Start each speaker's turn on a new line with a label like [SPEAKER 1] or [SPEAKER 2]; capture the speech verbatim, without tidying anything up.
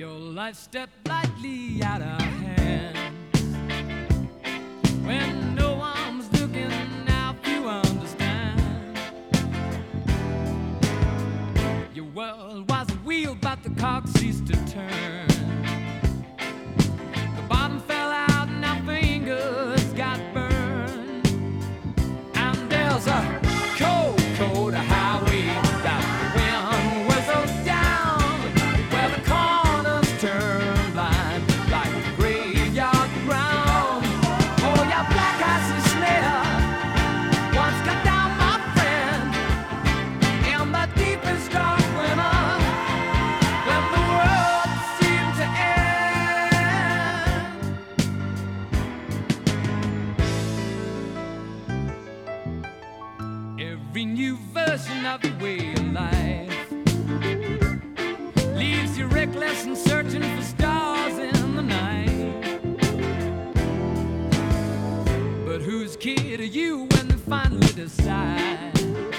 [SPEAKER 1] Your life stepped lightly out of hand. When no one was looking, now you understand. Your world was a wheel, but the cog ceased to turn. The bottom fell out and our fingers got burned. And there's a cold, cold highway that the wind whistles down, where the corners turn blind like the graveyard ground. Oh, your black icy snare once got down, my friend, in the deepest dark winter, when the world seemed to end. Every new version of the way of life leaves you reckless and searching for stars in the night. But whose kid are you when they finally decide